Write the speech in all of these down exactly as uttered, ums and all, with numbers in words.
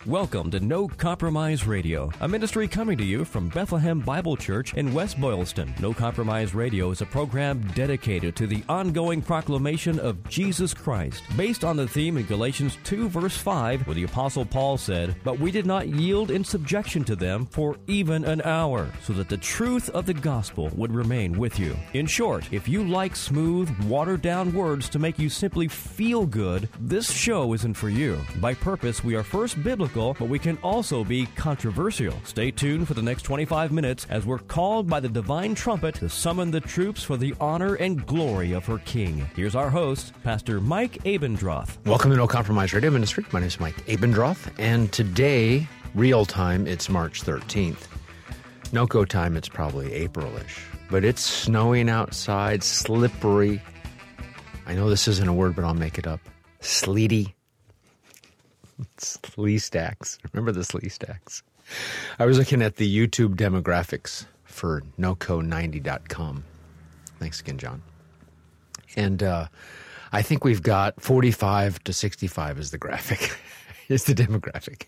Welcome to No Compromise Radio, a ministry coming to you from Bethlehem Bible Church in West Boylston. No Compromise Radio is a program dedicated to the ongoing proclamation of Jesus Christ, based on the theme in Galatians two, verse five, where the Apostle Paul said, "But we did not yield in subjection to them for even an hour, so that the truth of the gospel would remain with you." In short, if you like smooth, watered-down words to make you simply feel good, this show isn't for you. By purpose, we are first biblical, but we can also be controversial. Stay tuned for the next twenty-five minutes as we're called by the divine trumpet to summon the troops for the honor and glory of her King. Here's our host, Pastor Mike Abendroth. Welcome to No Compromise Radio Ministry. My name is Mike Abendroth, and today, real time, it's March thirteenth. No-go time, it's probably April-ish. But it's snowing outside, slippery. I know this isn't a word, but I'll make it up. Sleety. Slee stacks. Remember the slee stacks? I was looking at the YouTube demographics for no co ninety dot com. Thanks again, John. And uh, I think we've got forty-five to sixty-five as the graphic. Is the demographic.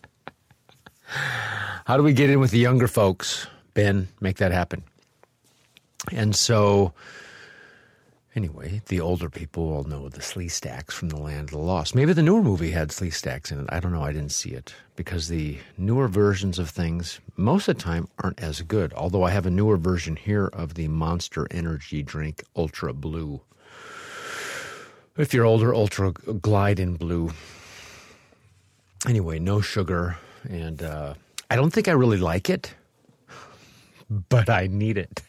How do we get in with the younger folks? Ben, make that happen. And so, anyway, the older people will know the slee stacks from the Land of the Lost. Maybe the newer movie had slee stacks in it. I don't know. I didn't see it. Because the newer versions of things, most of the time, aren't as good. Although I have a newer version here of the Monster Energy drink Ultra Blue. If you're older, Ultra Glide in Blue. Anyway, no sugar. And uh, I don't think I really like it. But I need it.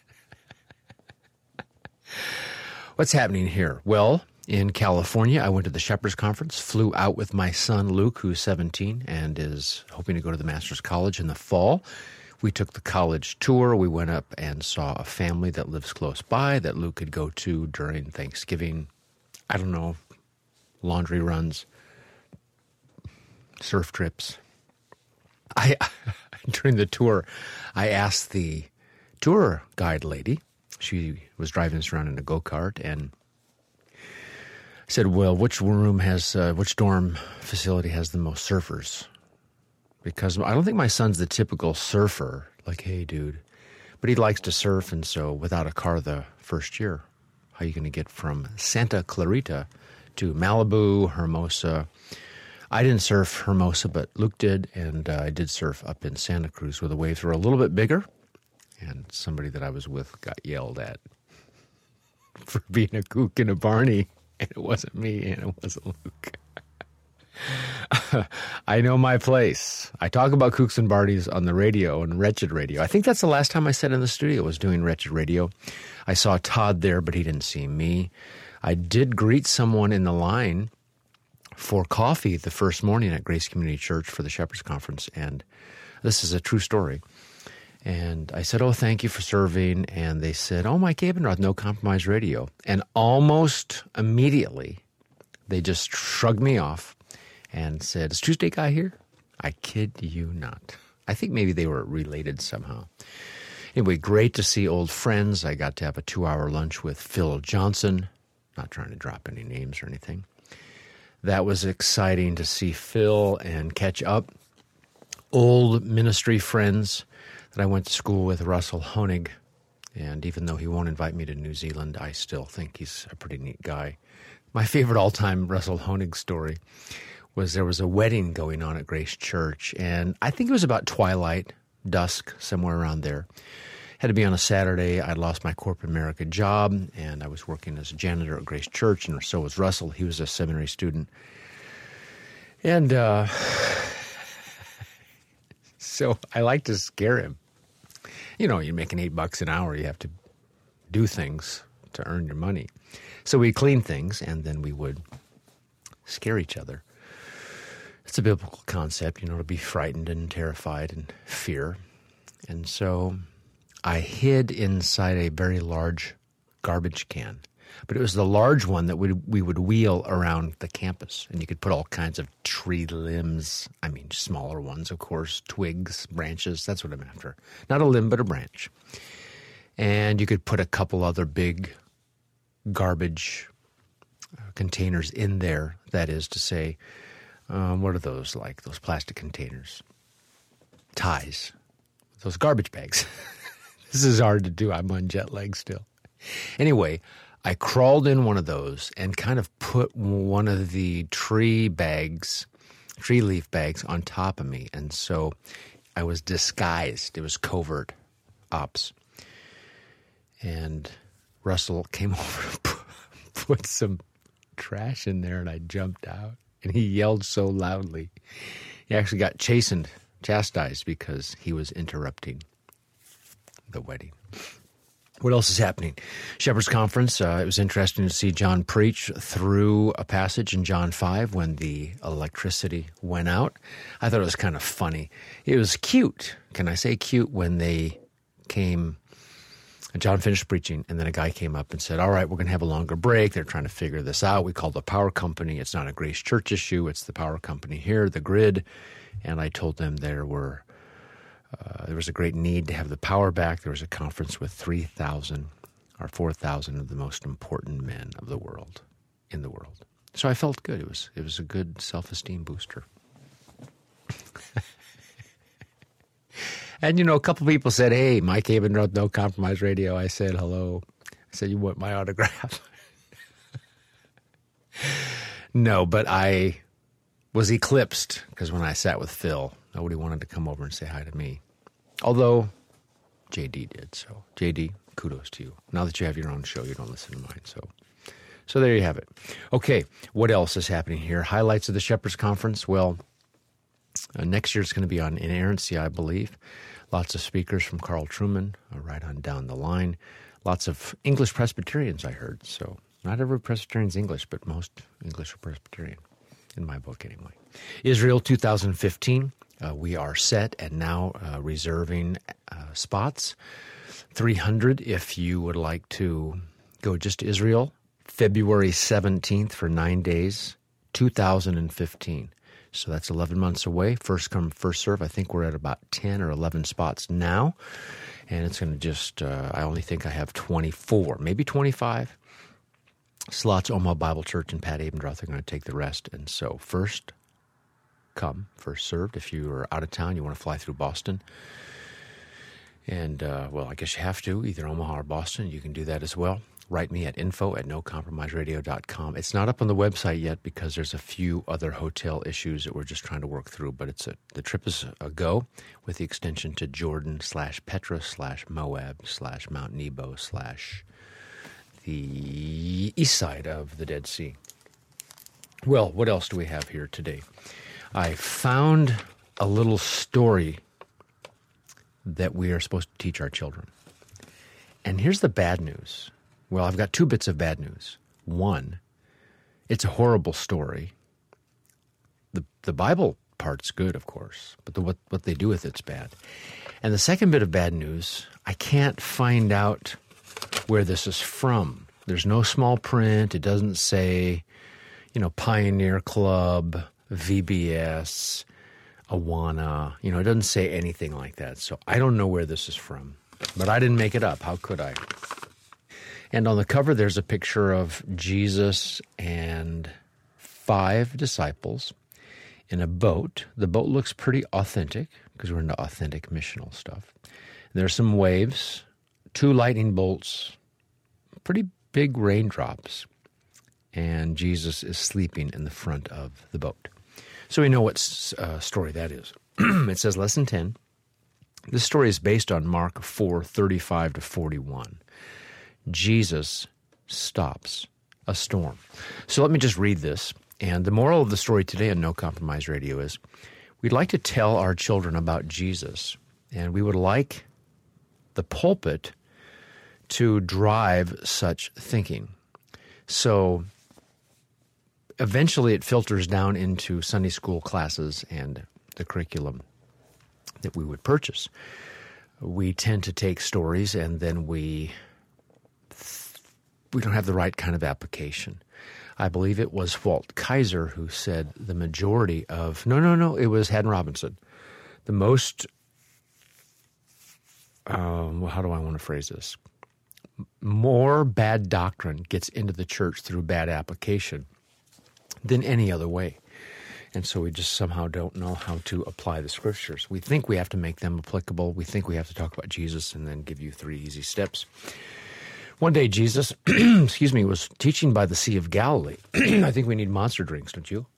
What's happening here? Well, in California, I went to the Shepherd's Conference, flew out with my son Luke, who's seventeen, and is hoping to go to the Master's College in the fall. We took the college tour. We went up and saw a family that lives close by that Luke could go to during Thanksgiving. I don't know, laundry runs, surf trips. I during the tour, I asked the tour guide lady. She was driving us around in a go-kart, and I said, well, which room has, uh, which dorm facility has the most surfers? Because I don't think my son's the typical surfer, like, hey, dude. But he likes to surf, and so without a car the first year, how are you going to get from Santa Clarita to Malibu, Hermosa? I didn't surf Hermosa, but Luke did, and uh, I did surf up in Santa Cruz where the waves were a little bit bigger. And somebody that I was with got yelled at for being a kook and a Barney. And it wasn't me, and it wasn't Luke. I know my place. I talk about kooks and Barneys on the radio and Wretched Radio. I think that's the last time I sat in the studio was doing Wretched Radio. I saw Todd there, but he didn't see me. I did greet someone in the line for coffee the first morning at Grace Community Church for the Shepherd's Conference. And this is a true story. And I said, oh, thank you for serving. And they said, oh, Mike Abendroth, No Compromise Radio. And almost immediately, they just shrugged me off and said, is Tuesday Guy here? I kid you not. I think maybe they were related somehow. Anyway, great to see old friends. I got to have a two-hour lunch with Phil Johnson. Not trying to drop any names or anything. That was exciting to see Phil and catch up. Old ministry friends that I went to school with, Russell Honig, and even though he won't invite me to New Zealand, I still think he's a pretty neat guy. My favorite all-time Russell Honig story was there was a wedding going on at Grace Church, and I think it was about twilight, dusk, somewhere around there. Had to be on a Saturday. I'd lost my corporate America job, and I was working as a janitor at Grace Church, and so was Russell. He was a seminary student. And uh, so I like to scare him. You know, you're making eight bucks an hour. You have to do things to earn your money. So we clean things, and then we would scare each other. It's a biblical concept, you know, to be frightened and terrified and fear. And so I hid inside a very large garbage can. But it was the large one that we, we would wheel around the campus. And you could put all kinds of tree limbs. I mean, smaller ones, of course, twigs, branches. That's what I'm after. Not a limb, but a branch. And you could put a couple other big garbage uh, containers in there. That is to say, Um, what are those like? Those plastic containers. Ties. Those garbage bags. This is hard to do. I'm on jet lag still. Anyway, I crawled in one of those and kind of put one of the tree bags, tree leaf bags on top of me. And so I was disguised. It was covert ops. And Russell came over to put some trash in there, and I jumped out. And he yelled so loudly. He actually got chastened, chastised, because he was interrupting the wedding. What else is happening? Shepherd's Conference. Uh, it was interesting to see John preach through a passage in John five when the electricity went out. I thought it was kind of funny. It was cute. Can I say cute? When they came, John finished preaching, and then a guy came up and said, all right, we're going to have a longer break. They're trying to figure this out. We call the power company. It's not a Grace Church issue. It's the power company here, the grid. And I told them there were Uh, there was a great need to have the power back. There was a conference with three thousand or four thousand of the most important men of the world, in the world. So I felt good. It was it was a good self-esteem booster. And, you know, a couple people said, hey, Mike Abendroth, No Compromise Radio. I said, hello. I said, you want my autograph? No, but I was eclipsed because when I sat with Phil, nobody wanted to come over and say hi to me. Although J D did. So J D, kudos to you. Now that you have your own show, you don't listen to mine. So so there you have it. Okay, what else is happening here? Highlights of the Shepherd's Conference. Well, uh, next year it's going to be on inerrancy, I believe. Lots of speakers from Carl Trueman, uh, right on down the line. Lots of English Presbyterians, I heard. So not every Presbyterian's English, but most English are Presbyterian, in my book anyway. Israel two thousand fifteen. Uh, we are set and now uh, reserving uh, spots. three hundred if you would like to go just to Israel. February seventeenth for nine days, two thousand fifteen. So that's eleven months away. First come, first serve. I think we're at about ten or eleven spots now. And it's going to just, uh, I only think I have twenty-four, maybe twenty-five slots. Omaha Bible Church and Pat Abendroth are going to take the rest. And so first come, first served. If you are out of town, you want to fly through Boston. And, uh, well, I guess you have to, either Omaha or Boston. You can do that as well. Write me at info at no compromise radio dot com. It's not up on the website yet because there's a few other hotel issues that we're just trying to work through. But it's a, the trip is a go with the extension to Jordan slash Petra slash Moab slash Mount Nebo slash the east side of the Dead Sea. Well, what else do we have here today? I found a little story that we are supposed to teach our children. And here's the bad news. Well, I've got two bits of bad news. One, it's a horrible story. The the Bible part's good, of course, but the, what, what they do with it's bad. And the second bit of bad news, I can't find out where this is from. There's no small print. It doesn't say, you know, Pioneer Club, V B S, Awana. You know, it doesn't say anything like that. So I don't know where this is from. But I didn't make it up. How could I? And on the cover, there's a picture of Jesus and five disciples in a boat. The boat looks pretty authentic because we're into authentic missional stuff. There's some waves, two lightning bolts, pretty big raindrops, and Jesus is sleeping in the front of the boat. So we know what uh, story that is. It says, Lesson ten. This story is based on Mark four, thirty-five to forty-one. Jesus stops a storm. So let me just read this. And the moral of the story today on No Compromise Radio is we'd like to tell our children about Jesus, and we would like the pulpit to drive such thinking. So eventually it filters down into Sunday school classes and the curriculum that we would purchase. We tend to take stories and then we we don't have the right kind of application. I believe it was Walt Kaiser who said the majority of, no, no, no, it was Haddon Robinson. The most, um, well, how do I want to phrase this? More bad doctrine gets into the church through bad application than any other way. And so we just somehow don't know how to apply the scriptures. We think we have to make them applicable. We think we have to talk about Jesus and then give you three easy steps. One day Jesus, excuse me, was teaching by the Sea of Galilee. I think we need Monster drinks, don't you?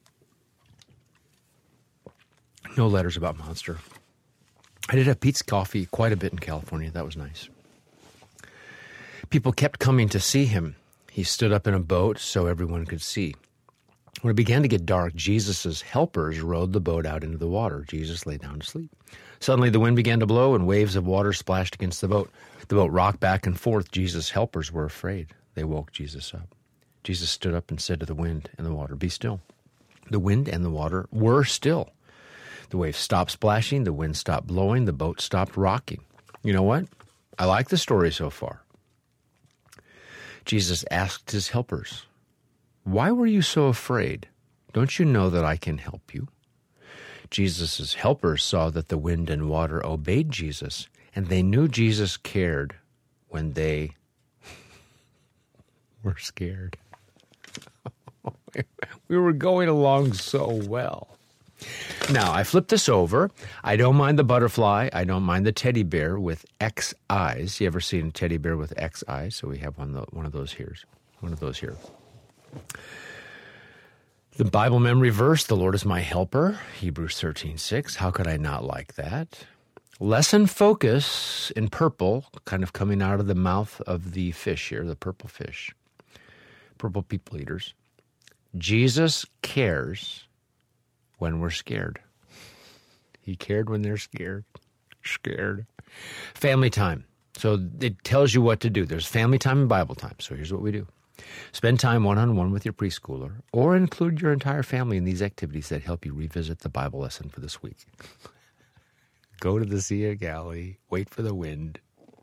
No letters about Monster. I did have Pete's Coffee quite a bit in California. That was nice. People kept coming to see him. He stood up in a boat so everyone could see. When it began to get dark, Jesus' helpers rowed the boat out into the water. Jesus lay down to sleep. Suddenly the wind began to blow and waves of water splashed against the boat. The boat rocked back and forth. Jesus' helpers were afraid. They woke Jesus up. Jesus stood up and said to the wind and the water, "Be still." The wind and the water were still. The waves stopped splashing. The wind stopped blowing. The boat stopped rocking. You know what? I like the story so far. Jesus asked his helpers, "Why were you so afraid? Don't you know that I can help you?" Jesus' helpers saw that the wind and water obeyed Jesus, and they knew Jesus cared when they were scared. We were going along so well. Now, I flipped this over. I don't mind the butterfly. I don't mind the teddy bear with X eyes. You ever seen a teddy bear with X eyes? So we have one, one of those here. One of those here. The Bible memory verse, "The Lord is my helper," Hebrews thirteen six. How could I not like that? Lesson focus in purple, kind of coming out of the mouth of the fish here, the purple fish. Purple people eaters. Jesus cares when we're scared. He cared when they're scared. Scared. Family time. So it tells you what to do. There's family time and Bible time. So here's what we do. Spend time one-on-one with your preschooler, or include your entire family in these activities that help you revisit the Bible lesson for this week. Go to the Sea of Galilee. Wait for the wind.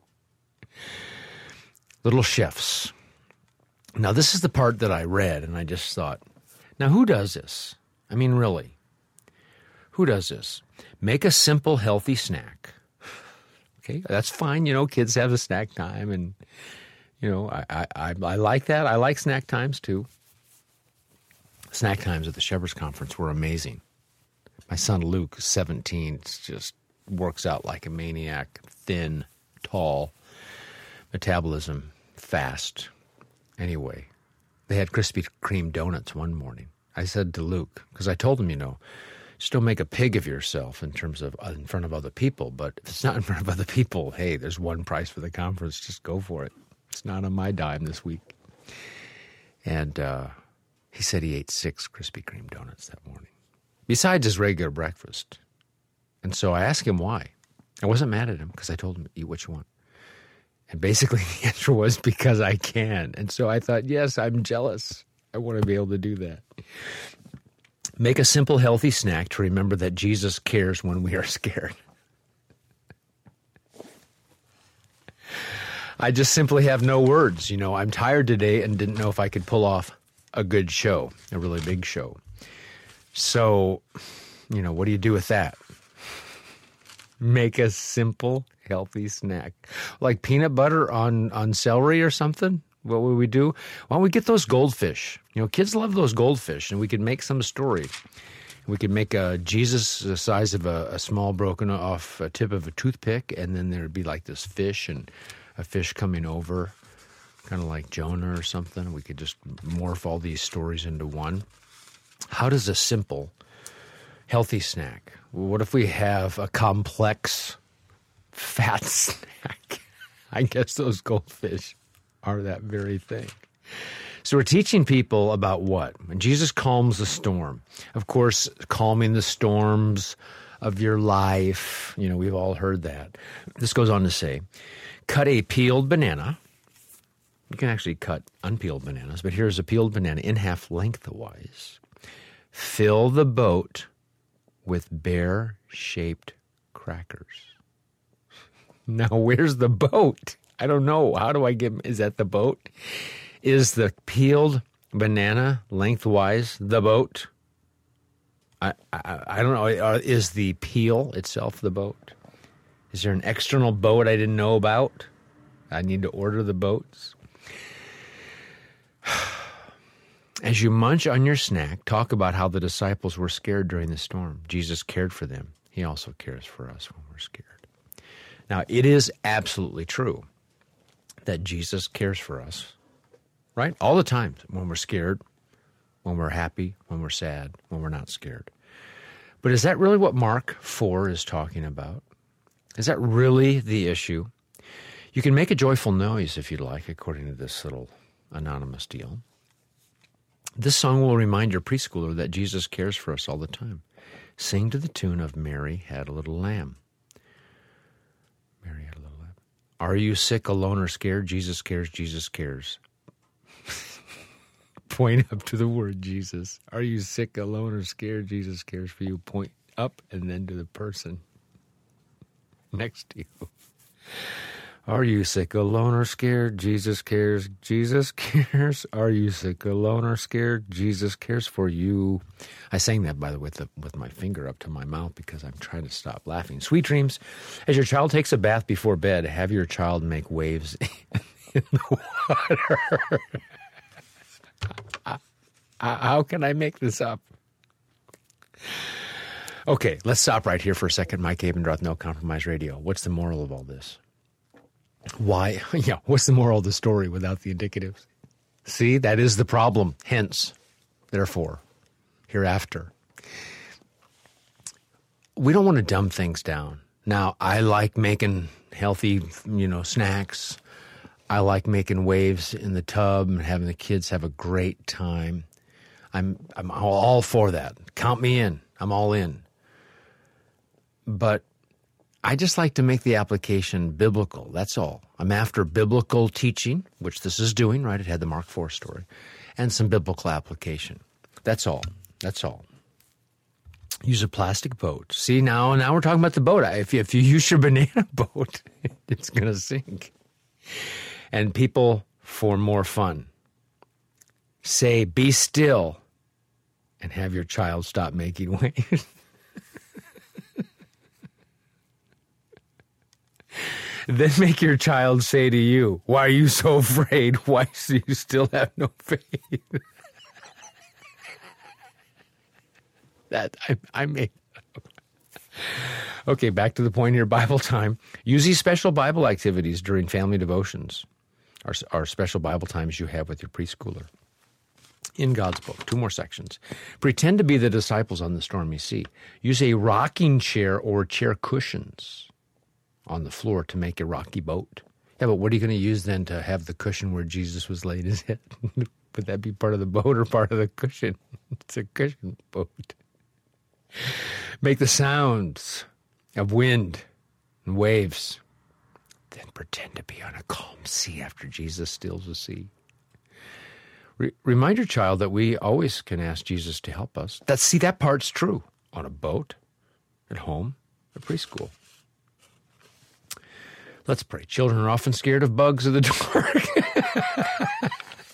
Little chefs. Now, this is the part that I read, and I just thought, now who does this? I mean, really. Who does this? Make a simple, healthy snack. Okay, that's fine. You know, kids have a snack time, and you know, I, I, I, I like that. I like snack times, too. Snack times at the Shepherd's Conference were amazing. My son Luke, seventeen, just works out like a maniac. Thin, tall, metabolism, fast. Anyway, they had Krispy Kreme donuts one morning. I said to Luke, because I told him, you know, just don't make a pig of yourself in terms of uh, in front of other people. But if it's not in front of other people, hey, there's one price for the conference. Just go for it. It's not on my dime this week. And uh, he said he ate six Krispy Kreme donuts that morning, besides his regular breakfast. And so I asked him why. I wasn't mad at him because I told him, eat what you want. And basically the answer was because I can. And so I thought, yes, I'm jealous. I want to be able to do that. Make a simple, healthy snack to remember that Jesus cares when we are scared. I just simply have no words. You know, I'm tired today and didn't know if I could pull off a good show, a really big show. So, you know, what do you do with that? Make a simple, healthy snack. Like peanut butter on, on celery or something? What would we do? Why don't we get those goldfish? You know, kids love those goldfish, and we could make some story. We could make a Jesus the size of a, a small broken off a tip of a toothpick, and then there'd be like this fish and a fish coming over, kind of like Jonah or something. We could just morph all these stories into one. How does a simple, healthy snack? What if we have a complex, fat snack? I guess those goldfish are that very thing. So we're teaching people about what? When Jesus calms the storm. Of course, calming the storms of your life. You know, we've all heard that. This goes on to say, cut a peeled banana. You can actually cut unpeeled bananas, but here's a peeled banana in half lengthwise. Fill the boat with bear-shaped crackers. Now, where's the boat? I don't know. How do I get, is that the boat? Is the peeled banana lengthwise the boat? I, I, I don't know. Is the peel itself the boat? Is there an external boat I didn't know about? I need to order the boats. As you munch on your snack, talk about how the disciples were scared during the storm. Jesus cared for them. He also cares for us when we're scared. Now, it is absolutely true that Jesus cares for us, right? All the time, when we're scared, when we're happy, when we're sad, when we're not scared. But is that really what Mark four is talking about? Is that really the issue? You can make a joyful noise if you'd like, according to this little anonymous deal. This song will remind your preschooler that Jesus cares for us all the time. Sing to the tune of Mary Had a Little Lamb. Mary had a little lamb. Are you sick, alone, or scared? Jesus cares, Jesus cares. Point up to the word Jesus. Are you sick, alone, or scared? Jesus cares for you. Point up and then to the person next to you. Are you sick, alone, or scared? Jesus cares. Jesus cares. Are you sick, alone, or scared? Jesus cares for you. I sang that, by the way, with, the, with my finger up to my mouth because I'm trying to stop laughing. Sweet dreams. As your child takes a bath before bed, have your child make waves in the water. How can I make this up? Okay, let's stop right here for a second. Mike Abendroth, No Compromise Radio. What's the moral of all this? Why? Yeah, what's the moral of the story without the indicatives? See, that is the problem. Hence, therefore, hereafter. We don't want to dumb things down. Now, I like making healthy, you know, snacks. I like making waves in the tub and having the kids have a great time. I'm I'm all for that. Count me in. I'm all in. But I just like to make the application biblical. That's all. I'm after biblical teaching, which this is doing, right? It had the Mark four story, and some biblical application. That's all. That's all. Use a plastic boat. See, now now we're talking about the boat. If you, if you use your banana boat, it's going to sink. And people, for more fun, say, be still, and have your child stop making waves. Then make your child say to you, why are you so afraid? Why do you still have no faith? That I, I made up. Okay, back to the point here, Bible time. Use these special Bible activities during family devotions, our, our special Bible times you have with your preschooler. In God's book, two more sections. Pretend to be the disciples on the stormy sea. Use a rocking chair or chair cushions on the floor to make a rocky boat. Yeah, but what are you going to use then to have the cushion where Jesus was laid his head? Would that be part of the boat or part of the cushion? It's a cushion boat. Make the sounds of wind and waves. Then pretend to be on a calm sea after Jesus stills the sea. Re- remind your child that we always can ask Jesus to help us. That, see, that part's true. On a boat, at home, at preschool. Let's pray. Children are often scared of bugs or the dark.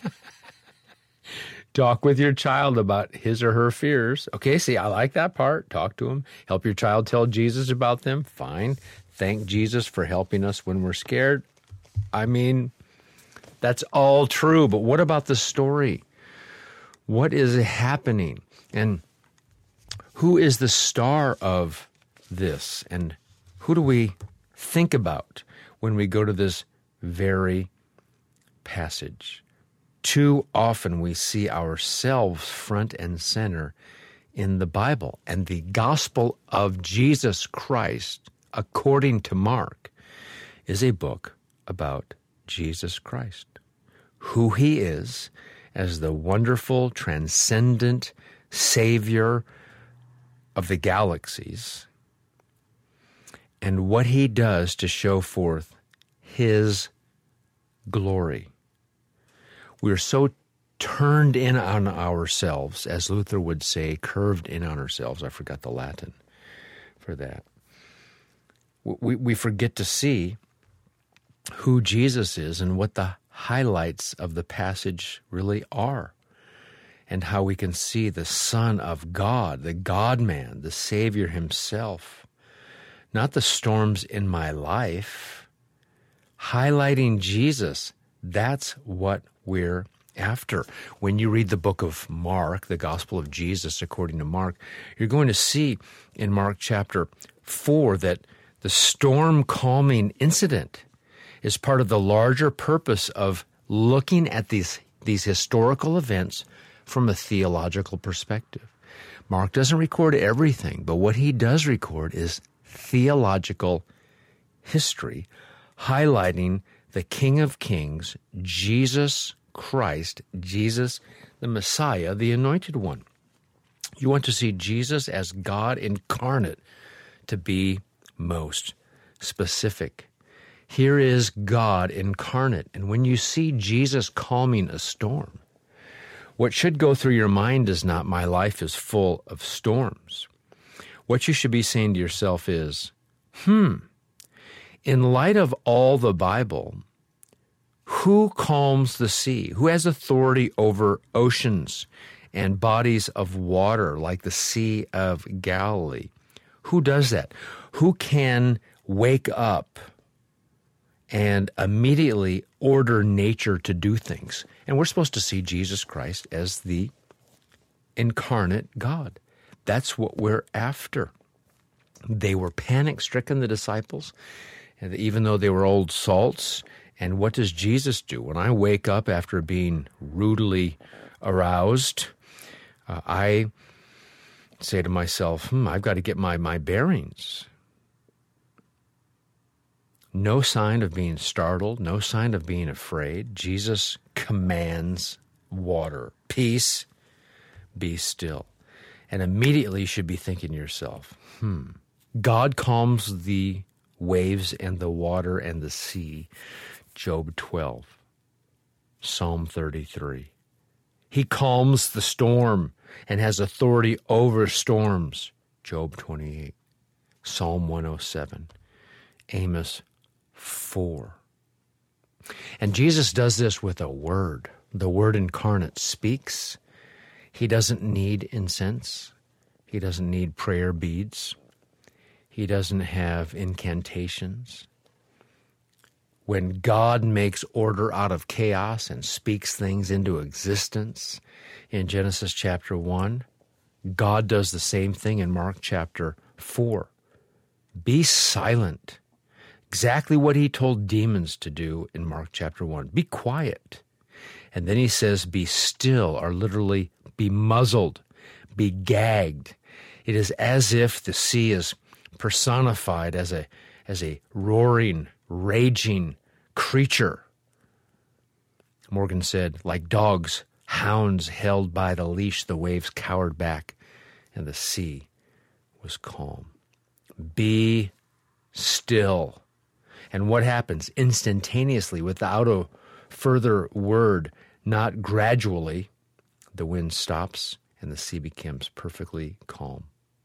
Talk with your child about his or her fears. Okay, see, I like that part. Talk to him. Help your child tell Jesus about them. Fine. Thank Jesus for helping us when we're scared. I mean, that's all true. But what about the story? What is happening? And who is the star of this? And who do we think about when we go to this very passage? Too often we see ourselves front and center in the Bible. And the gospel of Jesus Christ, according to Mark, is a book about Jesus Christ, who he is as the wonderful, transcendent Savior of the galaxies, and what he does to show forth his glory. We're so turned in on ourselves, as Luther would say, curved in on ourselves. I forgot the Latin for that. We, we forget to see who Jesus is and what the highlights of the passage really are, and how we can see the Son of God, the God-man, the Savior himself, not the storms in my life, highlighting Jesus. That's what we're after. When you read the book of Mark, the Gospel of Jesus according to Mark, you're going to see in Mark chapter four that the storm calming incident is part of the larger purpose of looking at these, these historical events from a theological perspective. Mark doesn't record everything, but what he does record is theological history, highlighting the King of Kings, Jesus Christ, Jesus the Messiah, the Anointed One. You want to see Jesus as God incarnate to be most specific. Here is God incarnate, and when you see Jesus calming a storm, what should go through your mind is not, my life is full of storms. What you should be saying to yourself is, hmm, in light of all the Bible, who calms the sea? Who has authority over oceans and bodies of water like the Sea of Galilee? Who does that? Who can wake up and immediately order nature to do things? And we're supposed to see Jesus Christ as the incarnate God. That's what we're after. They were panic-stricken, the disciples, and even though they were old salts. And what does Jesus do? When I wake up after being rudely aroused, uh, I say to myself, hmm, I've got to get my, my bearings. No sign of being startled, no sign of being afraid. Jesus commands water. Peace, be still. And immediately you should be thinking to yourself, hmm, God calms the waves and the water and the sea. Job twelve, Psalm thirty-three. He calms the storm and has authority over storms. Job twenty-eight, Psalm one oh seven, Amos four. And Jesus does this with a word. The Word incarnate speaks. He doesn't need incense. He doesn't need prayer beads. He doesn't have incantations. When God makes order out of chaos and speaks things into existence in Genesis chapter one, God does the same thing in Mark chapter four. Be silent. Exactly what he told demons to do in Mark chapter one. Be quiet. And then he says, be still, or literally be muzzled, be gagged. It is as if the sea is personified as a, as a roaring, raging creature. Morgan said, like dogs, hounds held by the leash, the waves cowered back, and the sea was calm. Be still. And what happens? Instantaneously, without a further word, not gradually, the wind stops and the sea becomes perfectly calm.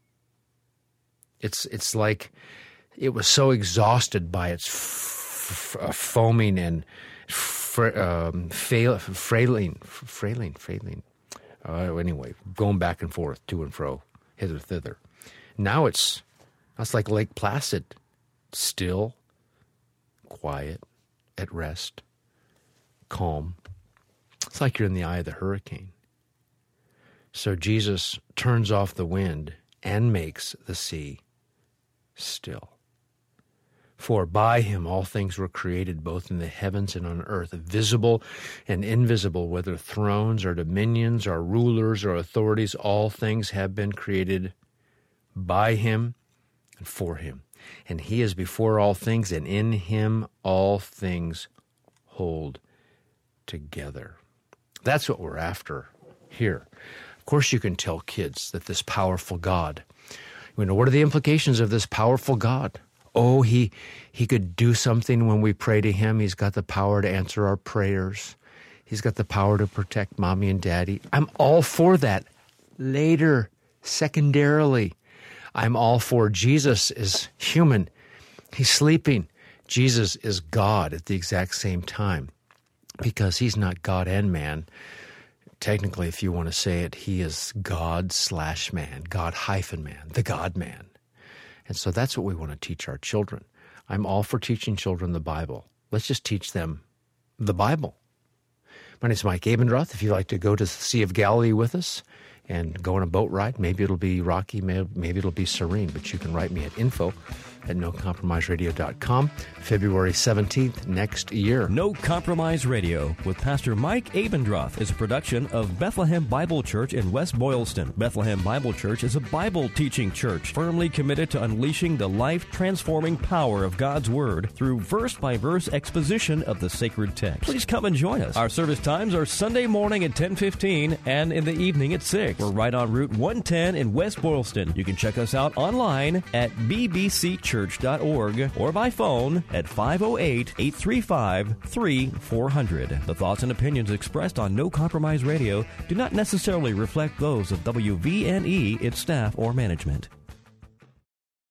It's it's like it was so exhausted by its f- f- foaming and fra- um, fail- frailing, frailing, frailing. Uh, anyway, going back and forth, to and fro, hither, thither. Now it's, it's like Lake Placid, still, quiet, at rest, calm. It's like you're in the eye of the hurricane. So Jesus turns off the wind and makes the sea still. For by him all things were created, both in the heavens and on earth, visible and invisible, whether thrones or dominions or rulers or authorities, all things have been created by him and for him. And he is before all things, and in him all things hold together. That's what we're after here. Of course, you can tell kids that this powerful God, you know, what are the implications of this powerful God? Oh, he he could do something when we pray to him. He's got the power to answer our prayers. He's got the power to protect mommy and daddy. I'm all for that. Later, secondarily, I'm all for Jesus is human. He's sleeping. Jesus is God at the exact same time, because he's not God and man. Technically, if you want to say it, he is God slash man, God hyphen man, the God man. And so that's what we want to teach our children. I'm all for teaching children the Bible. Let's just teach them the Bible. My name is Mike Abendroth. If you'd like to go to the Sea of Galilee with us and go on a boat ride, maybe it'll be rocky, maybe it'll be serene, but you can write me at info at no compromise radio dot com. February seventeenth next year. No Compromise Radio with Pastor Mike Abendroth is a production of Bethlehem Bible Church in West Boylston. Bethlehem Bible Church is a Bible teaching church firmly committed to unleashing the life-transforming power of God's Word through verse-by-verse exposition of the sacred text. Please come and join us. Our service times are Sunday morning at ten fifteen and in the evening at six. We're right on Route one ten in West Boylston. You can check us out online at b b c church dot org or by phone at five oh eight, eight three five, three four zero zero. The thoughts and opinions expressed on No Compromise Radio do not necessarily reflect those of W V N E, its staff, or management.